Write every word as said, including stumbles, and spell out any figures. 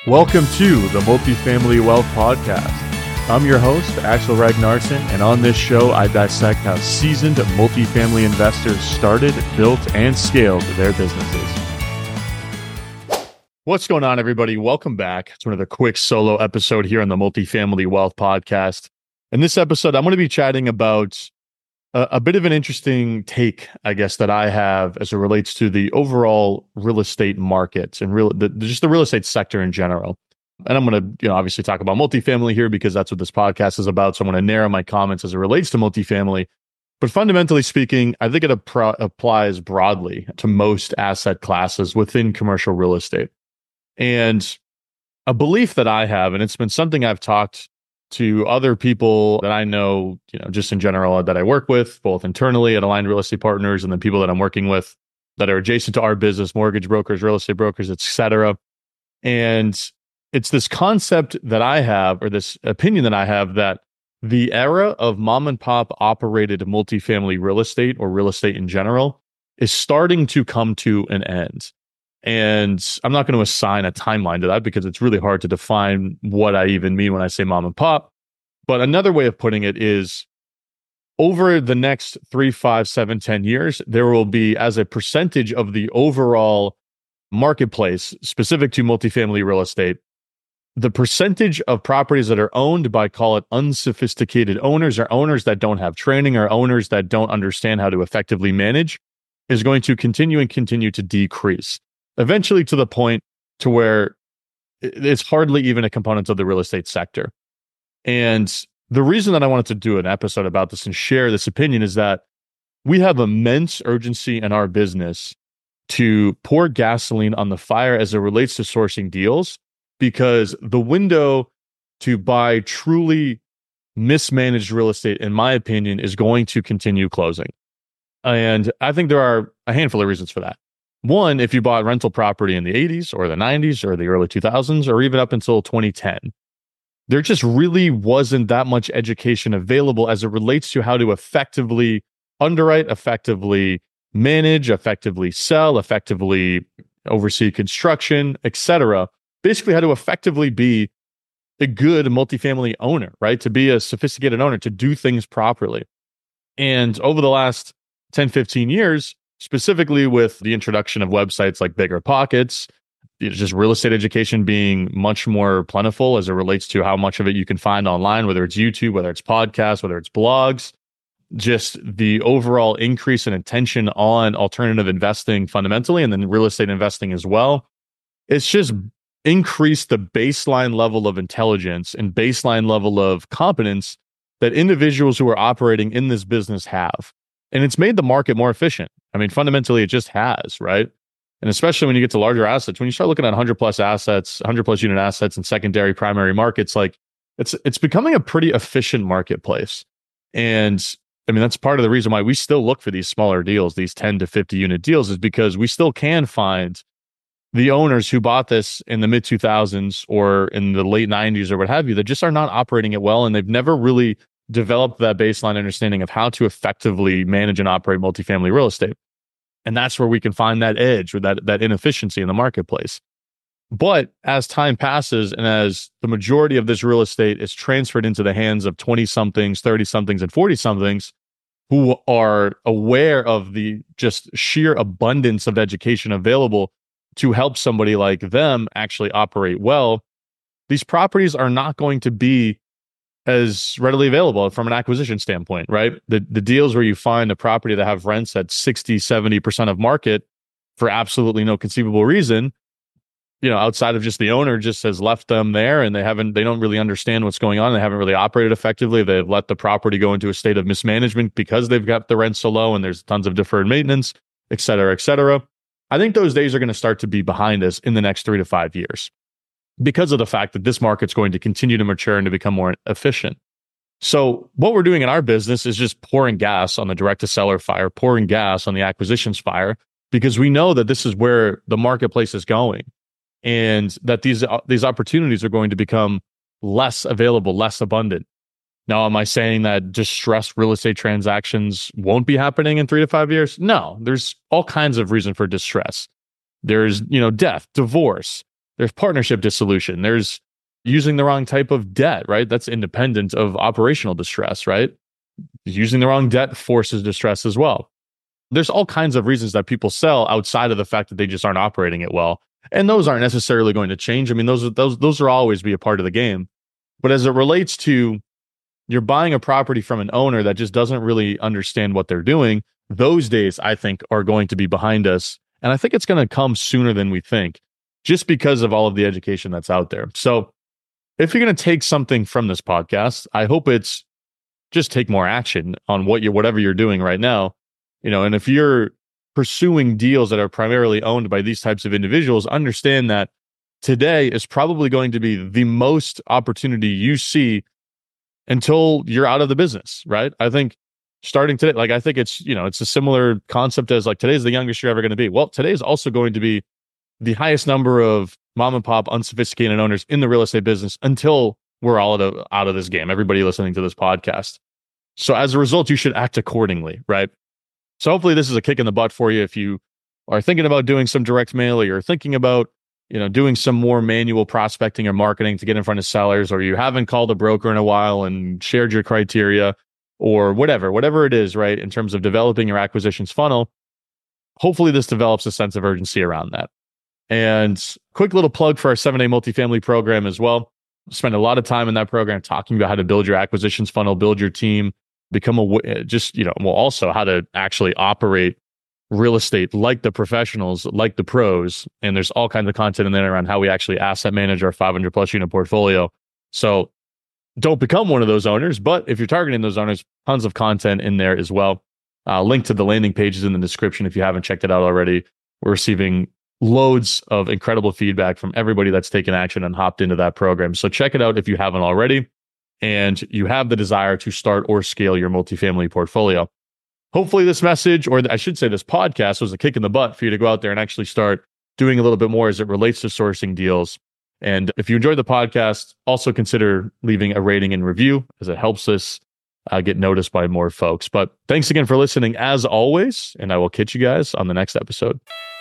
Welcome to the Multifamily Wealth Podcast. I'm your host, Axel Ragnarsson, and on this show, I dissect how seasoned multifamily investors started, built, and scaled their businesses. What's going on, everybody? Welcome back to another quick solo episode here on the Multifamily Wealth Podcast. In this episode, I'm going to be chatting about a, a bit of an interesting take, I guess, that I have as it relates to the overall real estate market and real, the, just the real estate sector in general. And I'm going to, you know, obviously talk about multifamily here because that's what this podcast is about. So I'm going to narrow my comments as it relates to multifamily. But fundamentally speaking, I think it ap- applies broadly to most asset classes within commercial real estate. And a belief that I have, and it's been something I've talked to other people that I know, you know, just in general that I work with, both internally at Aligned Real Estate Partners and then people that I'm working with that are adjacent to our business, mortgage brokers, real estate brokers, et cetera. And it's this concept that I have, or this opinion that I have, that the era of mom and pop operated multifamily real estate or real estate in general is starting to come to an end. And I'm not going to assign a timeline to that because it's really hard to define what I even mean when I say mom and pop. But another way of putting it is over the next three, five, seven, ten years, there will be, as a percentage of the overall marketplace specific to multifamily real estate, the percentage of properties that are owned by, call it, unsophisticated owners, or owners that don't have training, or owners that don't understand how to effectively manage, is going to continue and continue to decrease. Eventually to the point to where it's hardly even a component of the real estate sector. And the reason that I wanted to do an episode about this and share this opinion is that we have immense urgency in our business to pour gasoline on the fire as it relates to sourcing deals, because the window to buy truly mismanaged real estate, in my opinion, is going to continue closing. And I think there are a handful of reasons for that. One, if you bought rental property in the eighties or the nineties or the early two thousands or even up until twenty ten, there just really wasn't that much education available as it relates to how to effectively underwrite, effectively manage, effectively sell, effectively oversee construction, et cetera. Basically, how to effectively be a good multifamily owner, right? To be a sophisticated owner, to do things properly. And over the last ten, fifteen years, specifically with the introduction of websites like BiggerPockets, it's just real estate education being much more plentiful as it relates to how much of it you can find online, whether it's YouTube, whether it's podcasts, whether it's blogs, just the overall increase in attention on alternative investing fundamentally, and then real estate investing as well. It's just increased the baseline level of intelligence and baseline level of competence that individuals who are operating in this business have. And it's made the market more efficient. I mean, fundamentally, it just has, right? And especially when you get to larger assets, when you start looking at one hundred plus assets, one hundred plus unit assets in secondary, primary markets, like it's it's becoming a pretty efficient marketplace. And I mean, that's part of the reason why we still look for these smaller deals, these ten to fifty unit deals, is because we still can find the owners who bought this in the mid two thousands or in the late nineties or what have you, that just are not operating it well. And they've never really developed that baseline understanding of how to effectively manage and operate multifamily real estate. And that's where we can find that edge or that, that inefficiency in the marketplace. But as time passes and as the majority of this real estate is transferred into the hands of twenty-somethings, thirty-somethings, and forty-somethings who are aware of the just sheer abundance of education available to help somebody like them actually operate well, these properties are not going to be as readily available from an acquisition standpoint, right? The the deals where you find a property that have rents at sixty, seventy percent of market for absolutely no conceivable reason, you know, outside of just the owner just has left them there and they haven't, they don't really understand what's going on. They haven't really operated effectively. They've let the property go into a state of mismanagement because they've got the rent so low and there's tons of deferred maintenance, et cetera, et cetera. I think those days are going to start to be behind us in the next three to five years. Because of the fact that this market's going to continue to mature and to become more efficient. So what we're doing in our business is just pouring gas on the direct-to-seller fire, pouring gas on the acquisitions fire, because we know that this is where the marketplace is going and that these, uh, these opportunities are going to become less available, less abundant. Now, am I saying that distressed real estate transactions won't be happening in three to five years? No, there's all kinds of reason for distress. There's, you know, death, divorce, there's partnership dissolution. There's using the wrong type of debt, right? That's independent of operational distress, right? Using the wrong debt forces distress as well. There's all kinds of reasons that people sell outside of the fact that they just aren't operating it well. And those aren't necessarily going to change. I mean, those, those, those are always be a part of the game. But as it relates to you're buying a property from an owner that just doesn't really understand what they're doing, those days, I think, are going to be behind us. And I think it's going to come sooner than we think, just because of all of the education that's out there. So if you're going to take something from this podcast, I hope it's just take more action on what you whatever you're doing right now. You know, and if you're pursuing deals that are primarily owned by these types of individuals, understand that today is probably going to be the most opportunity you see until you're out of the business, right? I think starting today, like I think it's, you know, it's a similar concept as like today's the youngest you're ever going to be. Well, today is also going to be the highest number of mom and pop unsophisticated owners in the real estate business until we're all out of, out of this game, everybody listening to this podcast. So as a result, you should act accordingly, right? So hopefully this is a kick in the butt for you if you are thinking about doing some direct mail, or you're thinking about, you know, doing some more manual prospecting or marketing to get in front of sellers, or you haven't called a broker in a while and shared your criteria, or whatever, whatever it is, right? In terms of developing your acquisitions funnel, hopefully this develops a sense of urgency around that. And quick little plug for our seven day multifamily program as well. Spend a lot of time in that program talking about how to build your acquisitions funnel, build your team, become a, just, you know, well, also how to actually operate real estate like the professionals, like the pros. And there's all kinds of content in there around how we actually asset manage our five hundred plus unit portfolio. So don't become one of those owners, but if you're targeting those owners, tons of content in there as well. Uh, link to the landing pages in the description if you haven't checked it out already. We're receiving loads of incredible feedback from everybody that's taken action and hopped into that program. So check it out if you haven't already, and you have the desire to start or scale your multifamily portfolio. Hopefully this message, or I should say this podcast, was a kick in the butt for you to go out there and actually start doing a little bit more as it relates to sourcing deals. And if you enjoyed the podcast, also consider leaving a rating and review, as it helps us uh, get noticed by more folks. But thanks again for listening as always, and I will catch you guys on the next episode.